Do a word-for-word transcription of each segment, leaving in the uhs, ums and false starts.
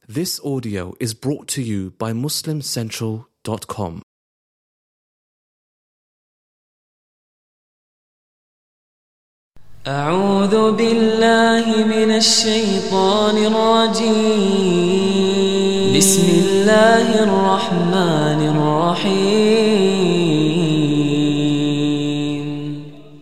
This audio is brought to you by Muslim Central dot com. أعوذ بالله من الشيطان الرجيم بسم الله الرحمن الرحيم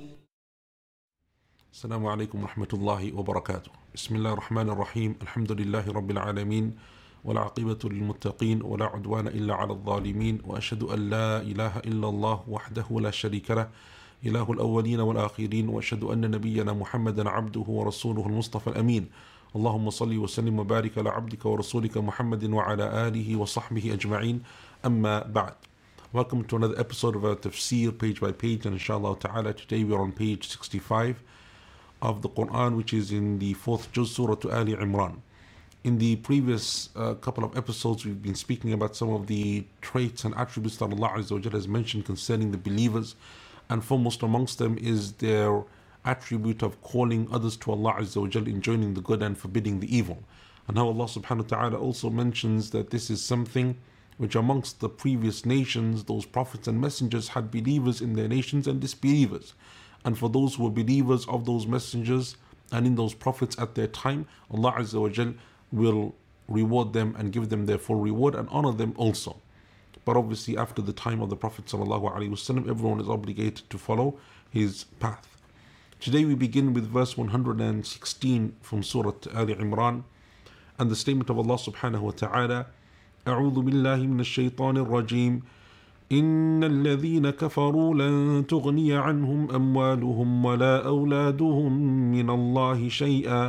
السلام عليكم ورحمة الله وبركاته. بسم الله الرحمن الرحيم. الحمد لله رب العالمين والعاقبة للمتقين ولا عدوان إلا على الظالمين، وأشهد أن لا إله إلا الله وحده لا شريك له إله الأولين والآخرين، وأشهد أن نبينا محمدا عبده ورسوله المصطفى الأمين. اللهم صل وسلم وبارك على عبدك ورسولك محمد وعلى آله وصحبه أجمعين. أما بعد. Welcome to another episode of our tafsir page by page, and inshallah ta'ala today we are on page sixty-five of the Quran, which is in the fourth juz, Surah Ali Imran. In the previous uh, couple of episodes, we've been speaking about some of the traits and attributes that Allah Azza wa Jalla has mentioned concerning the believers, and foremost amongst them is their attribute of calling others to Allah Azza wa Jalla, enjoining the good and forbidding the evil. And how Allah subhanahu wa ta'ala also mentions that this is something which amongst the previous nations, those prophets and messengers had believers in their nations and disbelievers. And for those who were believers of those messengers and in those prophets at their time, Allah Azza wa Jal will reward them and give them their full reward and honor them also. But obviously after the time of the Prophet sallallahu alaihi wasallam, everyone is obligated to follow his path. Today we begin with verse one hundred sixteen from Surah Ali Imran, and the statement of Allah subhanahu wa ta'ala: أعوذ بالله من الشيطان الرجيم إن الذين كفروا لن تغني عنهم أموالهم ولا أولادهم من الله شيئا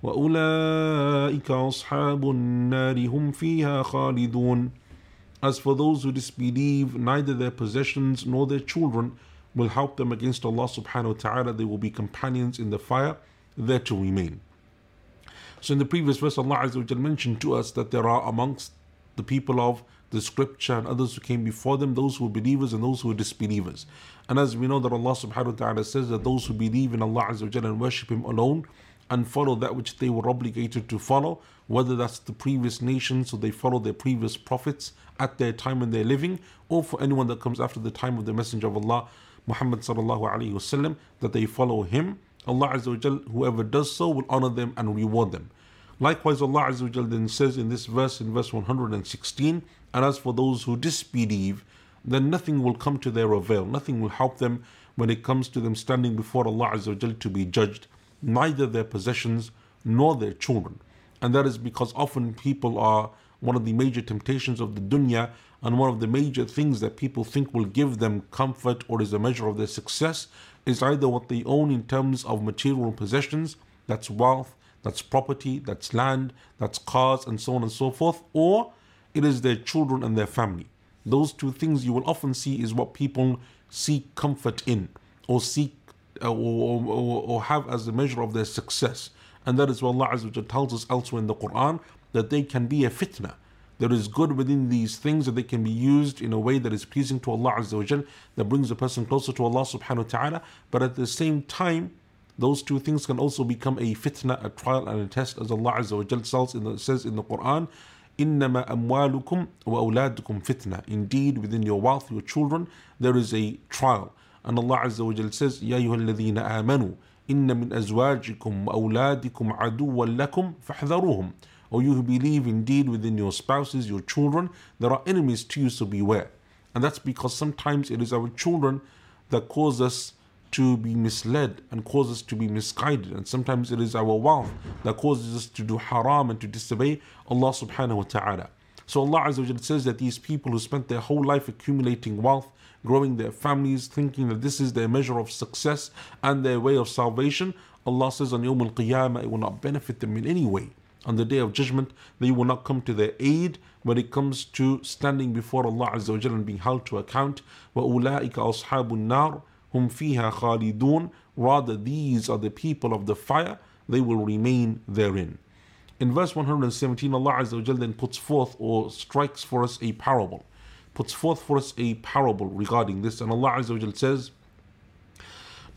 وأولئك أصحاب النار هم فيها خالدون. As for those who disbelieve, neither their possessions nor their children will help them against Allah subhanahu wa ta'ala. They will be companions in the fire, there to remain. So in the previous verse, Allah Azza wa Jal mentioned to us that there are amongst the people of the scripture and others who came before them, those who were believers and those who were disbelievers. And as we know that Allah subhanahu wa ta'ala says that those who believe in Allah Azza wa Jalla and worship Him alone and follow that which they were obligated to follow, whether that's the previous nations, so they follow their previous prophets at their time when they're living, or for anyone that comes after the time of the Messenger of Allah, Muhammad sallallahu alaihi wasallam, that they follow him. Allah Azza wa Jalla, whoever does so, will honor them and reward them. Likewise, Allah Azza wa Jalla then says in this verse, in verse one hundred sixteen, and as for those who disbelieve, then nothing will come to their avail, nothing will help them when it comes to them standing before Allah Azza wa Jalla to be judged, neither their possessions nor their children. And that is because often people are one of the major temptations of the dunya, and one of the major things that people think will give them comfort or is a measure of their success is either what they own in terms of material possessions, that's wealth, that's property, that's land, that's cars, and so on and so forth, or it is their children and their family. Those two things you will often see is what people seek comfort in, or seek uh, or, or, or have as a measure of their success. And that is what Allah Azza wa Jalla tells us elsewhere in the Quran, that they can be a fitna. There is good within these things, that they can be used in a way that is pleasing to Allah Azza wa Jalla, that brings a person closer to Allah subhanahu wa ta'ala. But at the same time, those two things can also become a fitna, a trial and a test, as Allah Azza wa Jalla says in the, says in the Quran, إِنَّمَا أَمْوَالُكُمْ وَأَوْلَادُكُمْ فِتْنَةً. Indeed, within your wealth, your children, there is a trial. And Allah Azza wa Jalla says, يَا أَيُّهَا الَّذِينَ آمَنُوا إِنَّ مِنْ أَزْوَاجِكُمْ وَأَوْلَادِكُمْ عَدُوًّا لَكُمْ فَاحْذَرُوهُمْ. O you who believe, indeed within your spouses, your children, there are enemies to you, so beware. And that's because sometimes it is our children that cause us to be misled and cause us to be misguided, and sometimes it is our wealth that causes us to do haram and to disobey Allah subhanahu wa ta'ala. So Allah Azza wa Jalla says that these people who spent their whole life accumulating wealth, growing their families, thinking that this is their measure of success and their way of salvation, Allah says on Yawm al-Qiyamah it will not benefit them in any way. On the day of judgment, they will not come to their aid when it comes to standing before Allah Azza wa Jalla and being held to account. وَأُولَٰئِكَ أَصْحَابُ النَّارِ هُمْ فِيهَا خَالِدُونَ. Rather, these are the people of the fire, they will remain therein. In verse one hundred seventeen, Allah Azza wa Jalla then puts forth or strikes for us a parable, puts forth for us a parable regarding this. And Allah Azza wa Jalla says,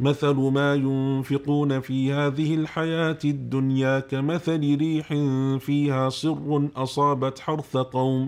مثل ما ينفقون في هذه الحياة الدنيا كمثل ريح فيها صر أصابت حرث قوم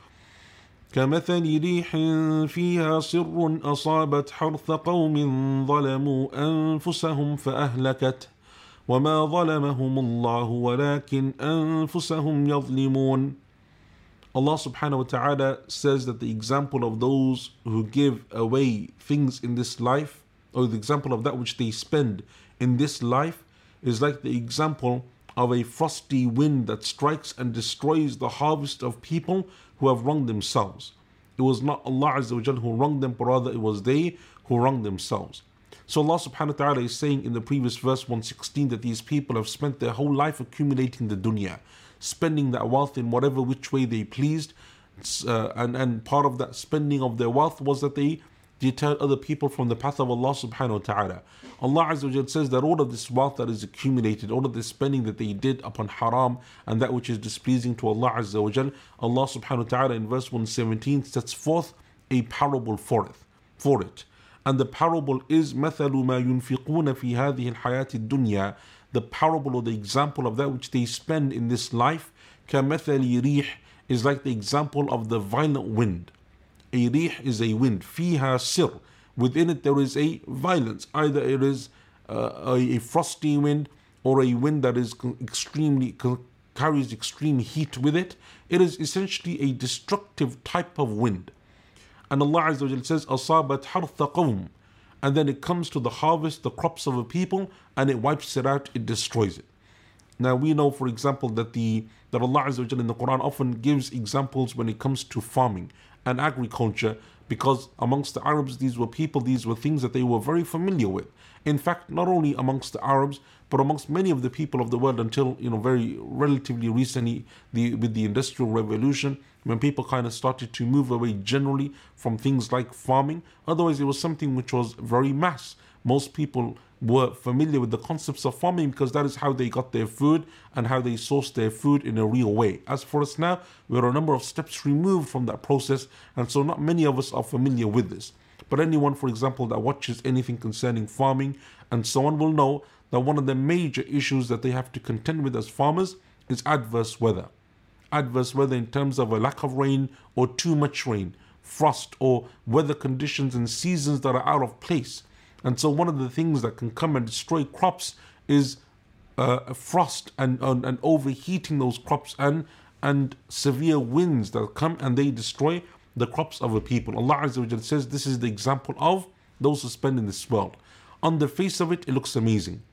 كمثل ريح فيها صر أصابت حرث قوم ظلموا أنفسهم فأهلكته وما ظلمهم الله ولكن أنفسهم يظلمون. Allah subhanahu wa ta'ala says that the example of those who give away things in this life, or the example of that which they spend in this life, is like the example of a frosty wind that strikes and destroys the harvest of people who have wronged themselves. It was not Allah Azza wa Jal who wronged them, but rather it was they who wronged themselves. So Allah subhanahu wa ta'ala is saying in the previous verse one sixteen that these people have spent their whole life accumulating the dunya, spending that wealth in whatever which way they pleased, uh, and, and part of that spending of their wealth was that they deterred other people from the path of Allah subhanahu wa ta'ala. Allah Azza wa Jal says that all of this wealth that is accumulated, all of this spending that they did upon haram and that which is displeasing to Allah Azza wa Jal, Allah subhanahu wa ta'ala in verse one seventeen sets forth a parable for it. For it. And the parable is مَثَلُ مَا يُنْفِقُونَ فِي هَذِهِ الْحَيَاةِ الدُّنْيَا. The parable or the example of that which they spend in this life, كَمَثَلِ رِيحٍ, is like the example of the violent wind. A rih is a wind. فِيهَا sir. Within it there is a violence. Either it is uh, a, a frosty wind or a wind that is extremely carries extreme heat with it. It is essentially a destructive type of wind. And Allah Azza wa Jal says, أَصَابَتْ حَرْثَ قَوْمٍ, and then it comes to the harvest, the crops of a people, and it wipes it out, it destroys it. Now we know, for example, that the that Allah Azza wa Jal in the Quran often gives examples when it comes to farming and agriculture, because amongst the Arabs, these were people, these were things that they were very familiar with. In fact, not only amongst the Arabs, but amongst many of the people of the world until, you know, very relatively recently, the with the Industrial Revolution, when people kind of started to move away generally from things like farming. Otherwise, it was something which was very mass. Most people were familiar with the concepts of farming because that is how they got their food and how they sourced their food in a real way. As for us now, we're a number of steps removed from that process, and so not many of us are familiar with this. But anyone, for example, that watches anything concerning farming and so on will know that one of the major issues that they have to contend with as farmers is adverse weather. Adverse weather in terms of a lack of rain or too much rain, frost or weather conditions and seasons that are out of place. And so one of the things that can come and destroy crops is uh, frost and, and, and overheating those crops and, and severe winds that come and they destroy the crops of a people. Allah Azza wa Jalla says this is the example of those who spend in this world. On the face of it, it looks amazing.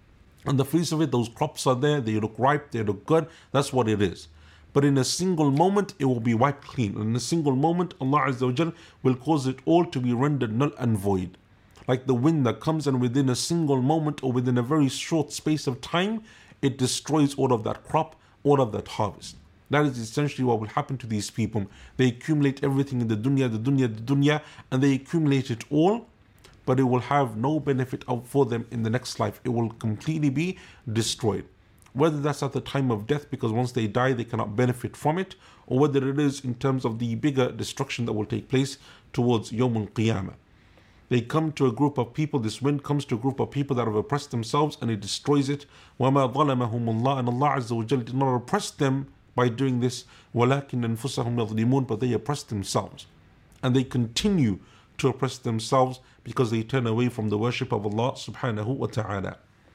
On the face of it, those crops are there, they look ripe, they look good, that's what it is. But in a single moment, it will be wiped clean. And in a single moment, Allah Azza wa Jalla will cause it all to be rendered null and void. Like the wind that comes and within a single moment or within a very short space of time, it destroys all of that crop, all of that harvest. That is essentially what will happen to these people. They accumulate everything in the dunya, the dunya, the dunya, and they accumulate it all, but it will have no benefit for them in the next life. It will completely be destroyed. Whether that's at the time of death, because once they die, they cannot benefit from it, or whether it is in terms of the bigger destruction that will take place towards Yawm al-Qiyamah. They come to a group of people, this wind comes to a group of people that have oppressed themselves and it destroys it. وَمَا ظَلَمَهُمُ اللَّهُ, and Allah Azza wa Jalla did not oppress them by doing this. وَلَكِنْ أَنفُسَهُمْ يَظْلِمُونَ, but they oppressed themselves. And they continue to oppress themselves because they turn away from the worship of Allah subhanahu wa ta'ala.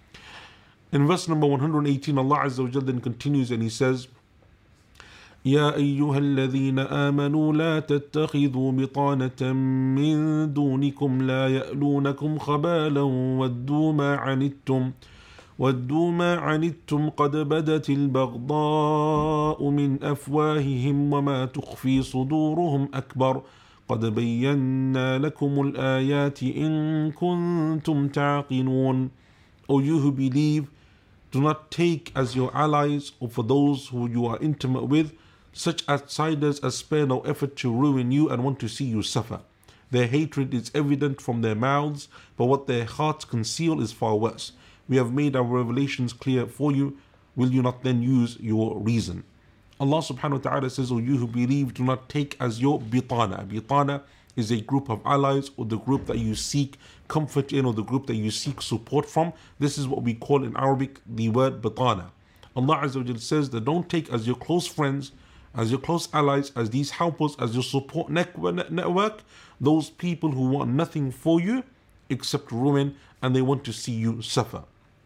In verse number one hundred eighteen, Allah Azza wa Jalla then continues and He says, يا أيها الذين آمنوا لا تتخذوا بطانة من دونكم لا يألونكم خبالا ودوا ما عنتم ودوا ما عنتم قد بدت البغضاء من أفواههم وما تخفي صدورهم أكبر قد بينا لكم الآيات إن كنتم تعقلون. O you who believe, do not take as your allies or for those who you are intimate with such outsiders as spare no effort to ruin you and want to see you suffer. Their hatred is evident from their mouths, but what their hearts conceal is far worse. We have made our revelations clear for you. Will you not then use your reason? Allah subhanahu wa ta'ala says, O you who believe, do not take as your bitana. Bitana is a group of allies, or the group that you seek comfort in, or the group that you seek support from. This is what we call in Arabic the word batana. Allah Azza wa Jal says that don't take as your close friends, as your close allies, as these helpers, as your support network, those people who want nothing for you except ruin, and they want to see you suffer.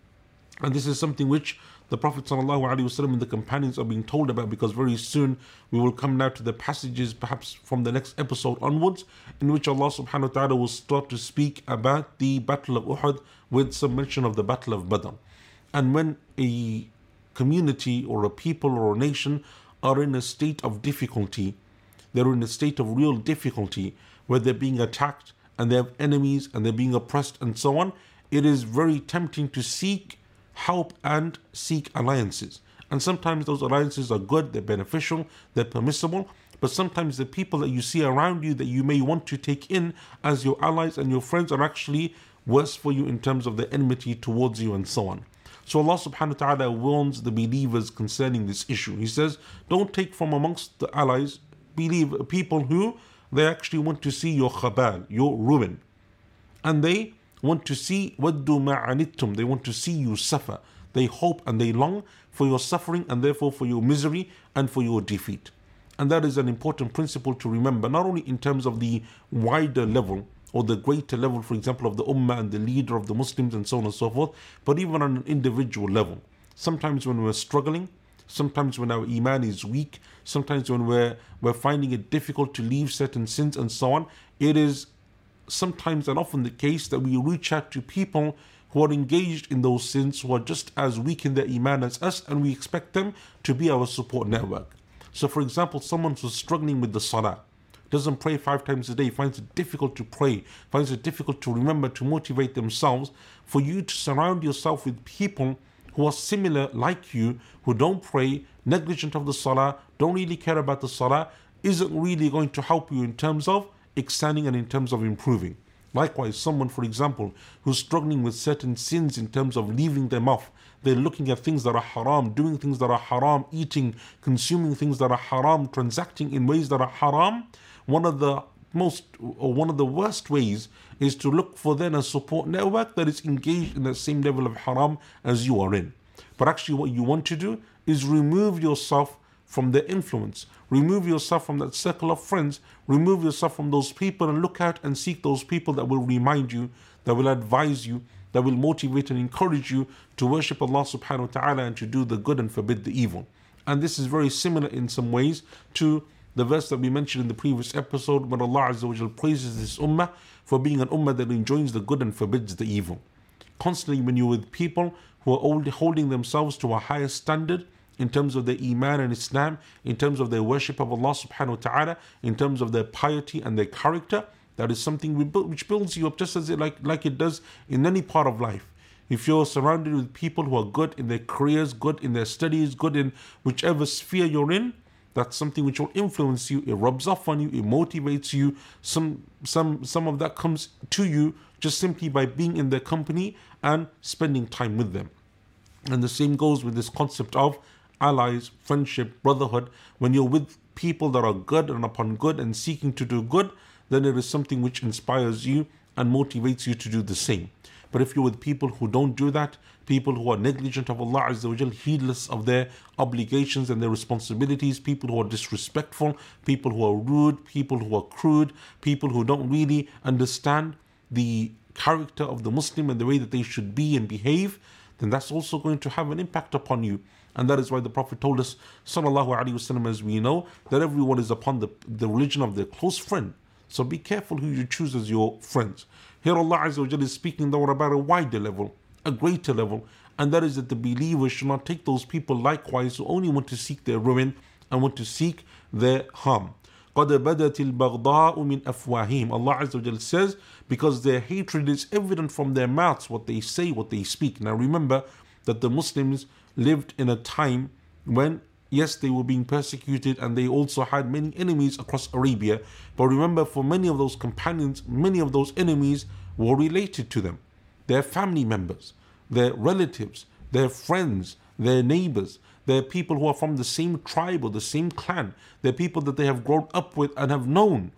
And this is something which the Prophet ﷺ and the companions are being told about, because very soon we will come now to the passages, perhaps from the next episode onwards, in which Allah subhanahu wa ta'ala will start to speak about the Battle of Uhud with some mention of the Battle of Badr. And when a community or a people or a nation are in a state of difficulty, they're in a state of real difficulty where they're being attacked and they have enemies and they're being oppressed and so on, it is very tempting to seek help and seek alliances. And sometimes those alliances are good, they're beneficial, they're permissible, but sometimes the people that you see around you that you may want to take in as your allies and your friends are actually worse for you in terms of the enmity towards you and so on. So Allah subhanahu wa ta'ala warns the believers concerning this issue. He says, don't take from amongst the allies believe people who they actually want to see your khabal, your ruin. And they want to see وَدُّ مَا عَنِتُّمْ, they want to see you suffer. They hope and they long for your suffering and therefore for your misery and for your defeat. And that is an important principle to remember, not only in terms of the wider level or the greater level, for example, of the ummah and the leader of the Muslims and so on and so forth, but even on an individual level. Sometimes when we're struggling, sometimes when our iman is weak, sometimes when we're, we're finding it difficult to leave certain sins and so on, it is sometimes and often the case that we reach out to people who are engaged in those sins, who are just as weak in their iman as us, and we expect them to be our support network. So for example, someone who's struggling with the salah, doesn't pray five times a day, finds it difficult to pray, finds it difficult to remember to motivate themselves, for you to surround yourself with people who are similar like you, who don't pray, negligent of the salah, don't really care about the salah, isn't really going to help you in terms of extending and in terms of improving. Likewise, someone, for example, who's struggling with certain sins in terms of leaving them off, they're looking at things that are haram, doing things that are haram, eating, consuming things that are haram, transacting in ways that are haram. One of the most, or one of the worst ways is to look for then a support network that is engaged in the same level of haram as you are in. But actually what you want to do is remove yourself from their influence, remove yourself from that circle of friends, remove yourself from those people and look out and seek those people that will remind you, that will advise you, that will motivate and encourage you to worship Allah subhanahu wa ta'ala and to do the good and forbid the evil. And this is very similar in some ways to the verse that we mentioned in the previous episode, when Allah Azza wa Jal praises this ummah for being an ummah that enjoins the good and forbids the evil. Constantly when you're with people who are holding themselves to a higher standard in terms of their iman and Islam, in terms of their worship of Allah subhanahu wa ta'ala, in terms of their piety and their character, that is something which builds you up just as it like, like it does in any part of life. If you're surrounded with people who are good in their careers, good in their studies, good in whichever sphere you're in, that's something which will influence you. It rubs off on you. It motivates you. Some, some, some of that comes to you just simply by being in their company and spending time with them. And the same goes with this concept of allies, friendship, brotherhood. When you're with people that are good and upon good and seeking to do good, then it is something which inspires you and motivates you to do the same. But if you're with people who don't do that, people who are negligent of Allah Azza wa Jal, heedless of their obligations and their responsibilities, people who are disrespectful, people who are rude, people who are crude, people who don't really understand the character of the Muslim and the way that they should be and behave, then that's also going to have an impact upon you. And that is why the Prophet told us, sallallahu alaihi wasallam, as we know, that everyone is upon the, the religion of their close friend. So be careful who you choose as your friends. Here Allah Azza wa Jalla is speaking though about a wider level, a greater level, and that is that the believers should not take those people likewise who only want to seek their ruin and want to seek their harm. قَدْ بَدَتِ الْبَغْضَاءُ مِنْ أَفْوَاهِهِمْ. Allah Azza wa Jalla says, because their hatred is evident from their mouths, what they say, what they speak. Now remember that the Muslims lived in a time when, yes, they were being persecuted and they also had many enemies across Arabia. But remember, for many of those companions, many of those enemies were related to them. Their family members, their relatives, their friends, their neighbors. They're people who are from the same tribe or the same clan. They're people that they have grown up with and have known.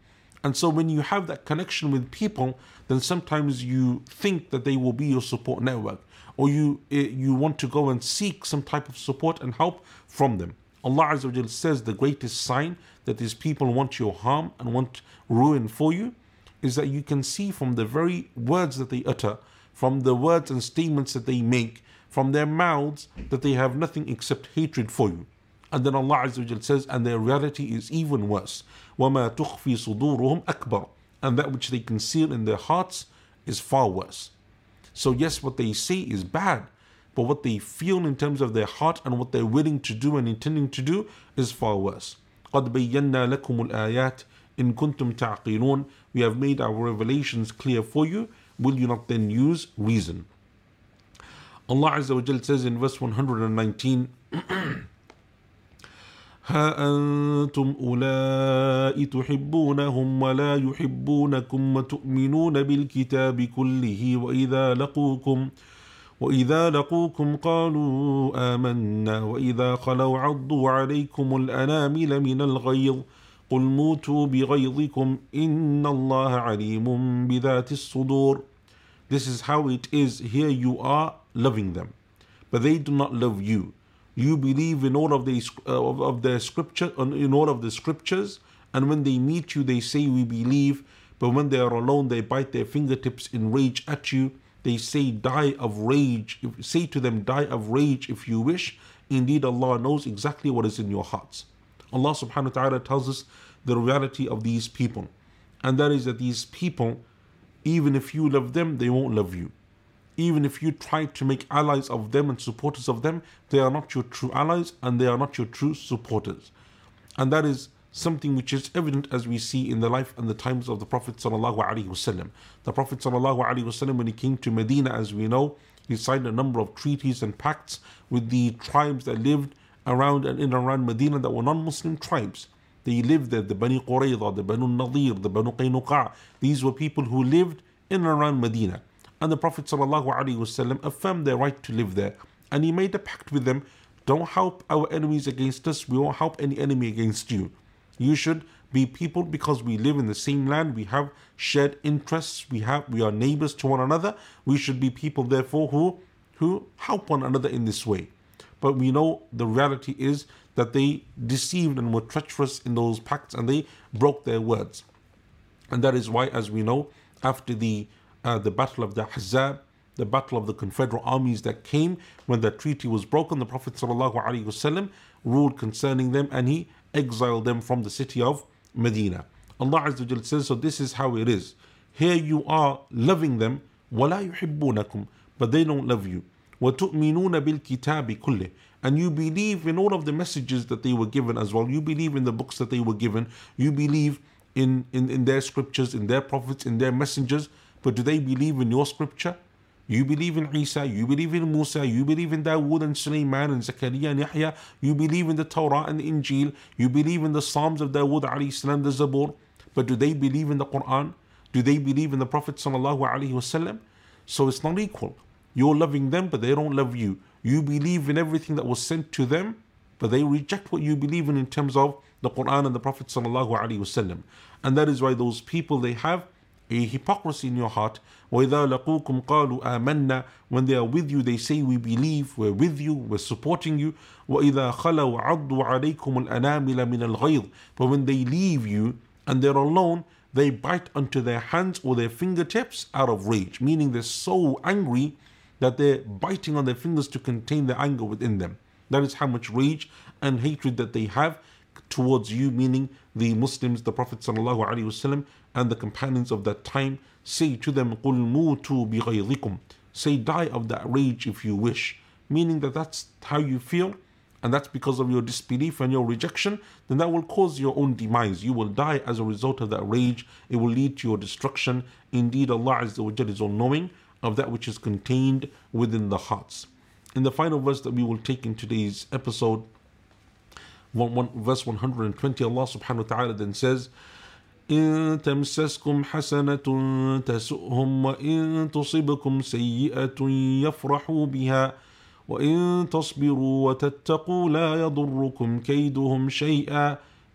And so when you have that connection with people, then sometimes you think that they will be your support network, or you you want to go and seek some type of support and help from them. Allah Azza wa Jal says the greatest sign that these people want your harm and want ruin for you is that you can see from the very words that they utter, from the words and statements that they make, from their mouths, that they have nothing except hatred for you. And then Allah Azza wa Jal says, and their reality is even worse. وَمَا تُخْفِي صُدُورُهُمْ أَكْبَرُ. And that which they conceal in their hearts is far worse. So yes, what they say is bad, but what they feel in terms of their heart and what they're willing to do and intending to do is far worse. قَدْ بَيَّنَّا لَكُمُ الْآيَاتِ إِن كُنْتُمْ تَعْقِلُونَ. We have made our revelations clear for you. Will you not then use reason? Allah Azza wa Jal says in verse one hundred nineteen, ها أنتم أولئك تحبونهم ولا يحبونكم وتؤمنون بالكتاب كله وإذا لقوكم وإذا لقوكم قالوا آمنا وإذا خلوا عضوا عليكم الأنامل من الغيظ قل موتوا بغيظكم إن الله عليم بذات الصدور. This is how it is. Here you are loving them, but they do not love you. You believe in all of the uh, of, of their scripture, in all of the scriptures, and when they meet you, they say we believe, but when they are alone, they bite their fingertips in rage at you. They say, die of rage. Say to them, die of rage if you wish. Indeed, Allah knows exactly what is in your hearts. Allah subhanahu wa ta'ala tells us the reality of these people, and that is that these people, even if you love them, they won't love you. Even if you try to make allies of them and supporters of them, they are not your true allies and they are not your true supporters. And that is something which is evident as we see in the life and the times of the Prophet sallallahu alaihi wasallam. The Prophet sallallahu alaihi wasallam, when he came to Medina, as we know, he signed a number of treaties and pacts with the tribes that lived around and in and around Medina that were non-Muslim tribes. They lived there, the Bani Qurayza, the Banu Nadir, the Banu Qaynuqa. These were people who lived in and around Medina. And the Prophet ﷺ affirmed their right to live there. And he made a pact with them, don't help our enemies against us, we won't help any enemy against you. You should be people because we live in the same land, we have shared interests, we have we are neighbors to one another. We should be people therefore who, who help one another in this way. But we know the reality is that they deceived and were treacherous in those pacts and they broke their words. And that is why, as we know, after the Uh, the battle of the Ahzab, the battle of the Confederate armies that came when the treaty was broken, the Prophet ﷺ ruled concerning them and he exiled them from the city of Medina. Allah Azza wa Jalla says, so this is how it is. Here you are loving them, وَلَا يُحِبُّونَكُمْ, but they don't love you. وَتُؤْمِنُونَ بِالْكِتَابِ كُلِّهِ, and you believe in all of the messages that they were given as well. You believe in the books that they were given. You believe in, in, in their scriptures, in their prophets, in their messengers. But do they believe in your scripture? You believe in Isa, you believe in Musa, you believe in Dawood and Sulaiman and Zakaria and Yahya, you believe in the Torah and the Injil, you believe in the Psalms of Dawood alayhi salam, the Zabur. But do they believe in the Quran? Do they believe in the Prophet sallallahu alaihi wasallam? So it's not equal. You're loving them, but they don't love you. You believe in everything that was sent to them, but they reject what you believe in in terms of the Quran and the Prophet sallallahu alaihi wasallam. And that is why those people, they have a hypocrisy in your heart. وَإِذَا لَقُوكُمْ قَالُوا آمَنَّا, when they are with you, they say we believe, we're with you, we're supporting you. وَإِذَا خَلَوْا عَضُّوا عَلَيْكُمُ الْأَنَامِلَ مِنَ الْغَيْظِ, but when they leave you and they're alone, they bite onto their hands or their fingertips out of rage, meaning they're so angry that they're biting on their fingers to contain the anger within them. That is how much rage and hatred that they have towards you, meaning the Muslims, the Prophet ﷺ, and the companions of that time. Say to them, قُلْ مُوتُوا بِغَيْظِكُمْ, say die of that rage if you wish, meaning that that's how you feel, and that's because of your disbelief and your rejection, then that will cause your own demise. You will die as a result of that rage. It will lead to your destruction. Indeed, Allah Azza wa Jalla is all-knowing of that which is contained within the hearts. In the final verse that we will take in today's episode, one, one, verse one hundred twenty, Allah subhanahu wa ta'ala then says, إن تمسسكم حسنة تسؤهم وإن تصبكم سيئة يفرحوا بها وإن تصبروا وتتقوا لا يضركم كيدهم شيئا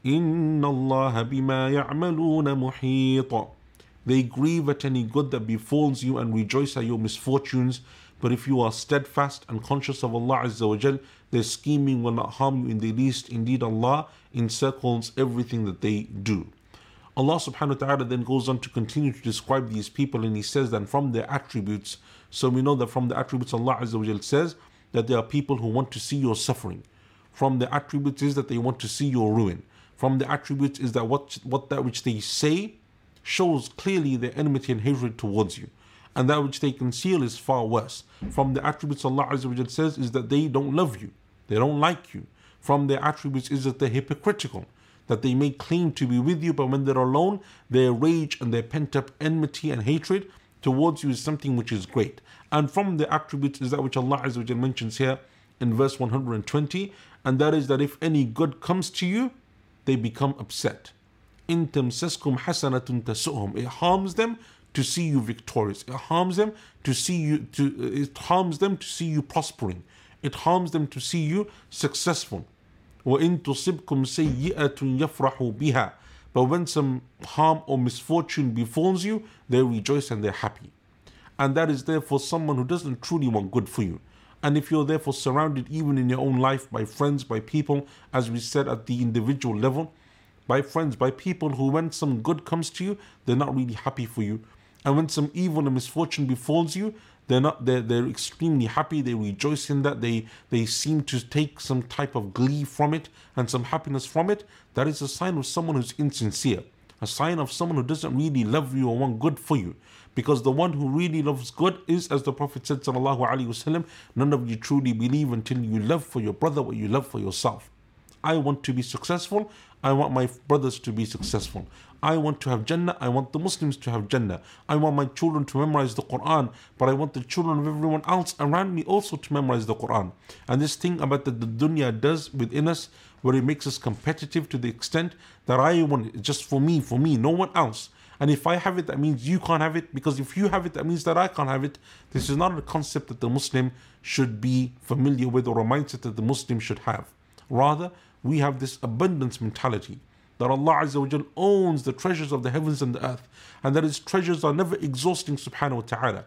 إِنَّ اللَّهَ بِمَا يَعْمَلُونَ مُحِيطٌ. They grieve at any good that befalls you and rejoice at your misfortunes. But if you are steadfast and conscious of Allah Azza wa Jal, their scheming will not harm you in the least. Indeed, Allah encircles everything that they do. Allah subhanahu wa ta'ala then goes on to continue to describe these people, and He says that from their attributes, so we know that from the attributes Allah Azza wa Jal says that there are people who want to see your suffering. From the attributes is that they want to see your ruin. From the attributes is that what, what that which they say shows clearly their enmity and hatred towards you. And that which they conceal is far worse. From the attributes Allah Azza wa Jal says is that they don't love you. They don't like you. From their attributes is that they're hypocritical. That they may claim to be with you, but when they're alone, their rage and their pent-up enmity and hatred towards you is something which is great. And from the attributes is that which Allah Azza wa Jal mentions here in verse one hundred twenty, and that is that if any good comes to you, they become upset. إِن تَمْسَسْكُمْ حَسَنَةٌ تَسُؤْهُمْ. It harms them to see you victorious. It harms them to see you to it harms them to see you prospering. It harms them to see you successful. وَإِن تُصِبْكُمْ سَيِّئَةٌ يَفْرَحُوا بِهَا. But when some harm or misfortune befalls you, they rejoice and they're happy. And that is therefore someone who doesn't truly want good for you. And if you're therefore surrounded even in your own life by friends, by people, as we said at the individual level, by friends, by people who when some good comes to you, they're not really happy for you. And when some evil and misfortune befalls you, they're not they're, they're extremely happy, they rejoice in that, they they seem to take some type of glee from it and some happiness from it. That is a sign of someone who's insincere, a sign of someone who doesn't really love you or want good for you. Because the one who really loves good is, as the Prophet said sallallahu alaihi wasallam, none of you truly believe until you love for your brother what you love for yourself. I want to be successful, I want my brothers to be successful. I want to have Jannah, I want the Muslims to have Jannah. I want my children to memorize the Quran, but I want the children of everyone else around me also to memorize the Quran. And this thing about that the dunya does within us, where it makes us competitive to the extent that I want it just for me, for me, no one else. And if I have it, that means you can't have it, because if you have it, that means that I can't have it. This is not a concept that the Muslim should be familiar with, or a mindset that the Muslim should have. Rather, we have this abundance mentality, that Allah Azza wa Jal owns the treasures of the heavens and the earth, and that His treasures are never exhausting subhanahu wa ta'ala.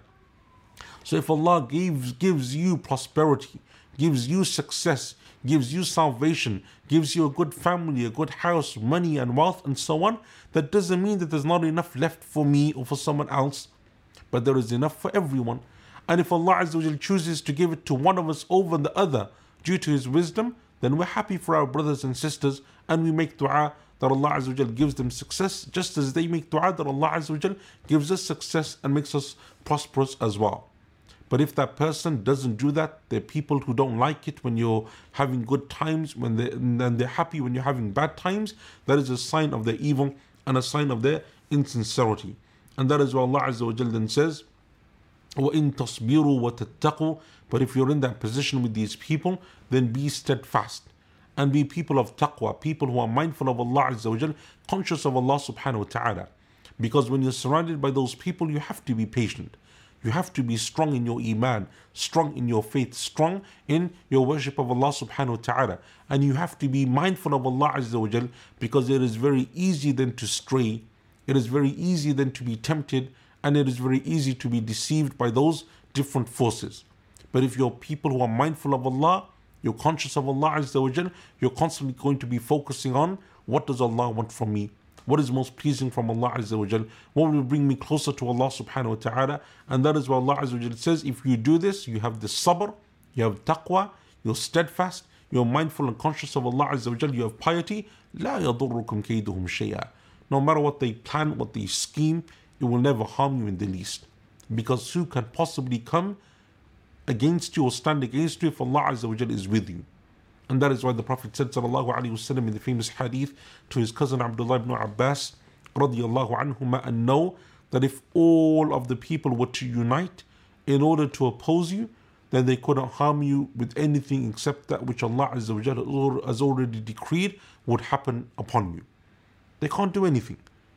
So if Allah gives, gives you prosperity, gives you success, gives you salvation, gives you a good family, a good house, money and wealth and so on, that doesn't mean that there's not enough left for me or for someone else, but there is enough for everyone. And if Allah Azza wa Jal chooses to give it to one of us over the other due to His wisdom, then we're happy for our brothers and sisters, and we make dua that Allah Azza wa Jal gives them success, just as they make dua that Allah Azza wa Jal gives us success and makes us prosperous as well. But if that person doesn't do that, there are people who don't like it when you're having good times, when they and they're happy when you're having bad times. That is a sign of their evil and a sign of their insincerity. And that is what Allah Azza wa Jal then says, وَإِن تَصْبِرُوا وَتَتَّقُوا. But if you're in that position with these people, then be steadfast and be people of taqwa, people who are mindful of Allah Azza wa Jal, conscious of Allah subhanahu wa ta'ala. Because when you're surrounded by those people, you have to be patient. You have to be strong in your iman, strong in your faith, strong in your worship of Allah subhanahu wa ta'ala. And you have to be mindful of Allah Azza wa Jal, because it is very easy then to stray. It is very easy then to be tempted, and it is very easy to be deceived by those different forces. But if you're people who are mindful of Allah, you're conscious of Allah Azza wa Jal, you're constantly going to be focusing on what does Allah want from me? What is most pleasing from Allah Azza wa Jal? What will bring me closer to Allah subhanahu wa ta'ala? And that is why Allah Azza wa Jal says, if you do this, you have the sabr, you have taqwa, you're steadfast, you're mindful and conscious of Allah Azza wa Jal, you have piety, لا يضركم كيدهم شيئا. No matter what they plan, what they scheme, it will never harm you in the least. Because who can possibly come against you or stand against you if Allah Azza wa Jal is with you? And that is why the Prophet said sallallahu alaihi wasallam in the famous hadith to his cousin Abdullah ibn Abbas radiyallahu anhuma, and know that if all of the people were to unite in order to oppose you, then they couldn't harm you with anything except that which Allah Azza wa Jal has already decreed would happen upon you. They can't do anything.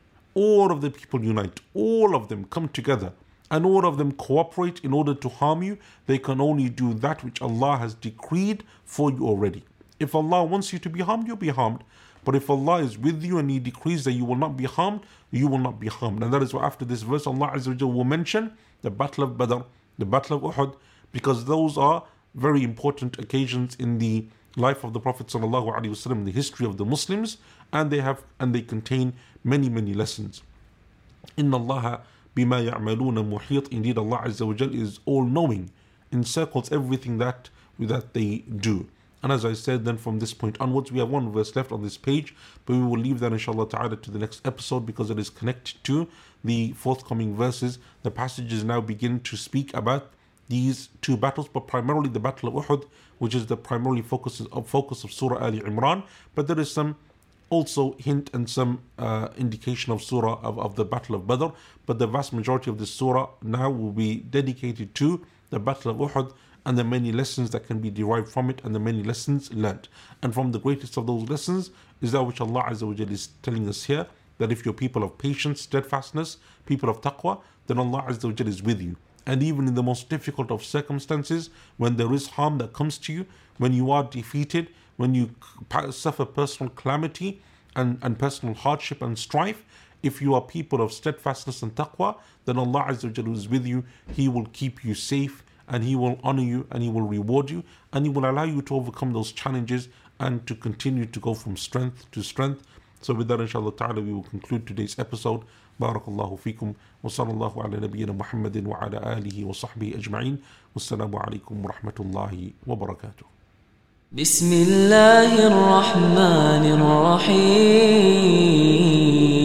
All of the people unite, all of them come together, and all of them cooperate in order to harm you. They can only do that which Allah has decreed for you already. If Allah wants you to be harmed, you'll be harmed. But if Allah is with you and He decrees that you will not be harmed, you will not be harmed. And that is why after this verse Allah Azza wa Jalla will mention the Battle of Badr, the Battle of Uhud, because those are very important occasions in the life of the Prophet Sallallahu Alaihi Wasallam, the history of the Muslims, and they have and they contain many many lessons. Inna Allah bima ya'maluna muhit. Indeed, Allah Azza wa Jalla is all knowing, encircles everything that that they do. And as I said, then from this point onwards, we have one verse left on this page, but we will leave that inshallah ta'ala to the next episode because it is connected to the forthcoming verses. The passages now begin to speak about these two battles, but primarily the Battle of Uhud, which is the primarily focus of focus of Surah Ali Imran. But there is some also hint and some uh, indication of Surah of, of the Battle of Badr. But the vast majority of this Surah now will be dedicated to the Battle of Uhud and the many lessons that can be derived from it and the many lessons learnt. And from the greatest of those lessons is that which Allah Azza wa Jalla is telling us here, that if you're people of patience, steadfastness, people of taqwa, then Allah Azza wa Jalla is with you. And even in the most difficult of circumstances, when there is harm that comes to you, when you are defeated, when you suffer personal calamity and, and personal hardship and strife, if you are people of steadfastness and taqwa, then Allah Azza wa Jalla is with you. He will keep you safe, and He will honor you, and He will reward you, and He will allow you to overcome those challenges and to continue to go from strength to strength. So with that, inshallah ta'ala, we will conclude today's episode. Barakallahu feekum wa sallallahu ala nabiyyina Muhammadin wa ala alihi wa sahbihi ajma'in. Wassalamu alaikum wa rahmatullahi wa barakatuh. بسم الله الرحمن الرحيم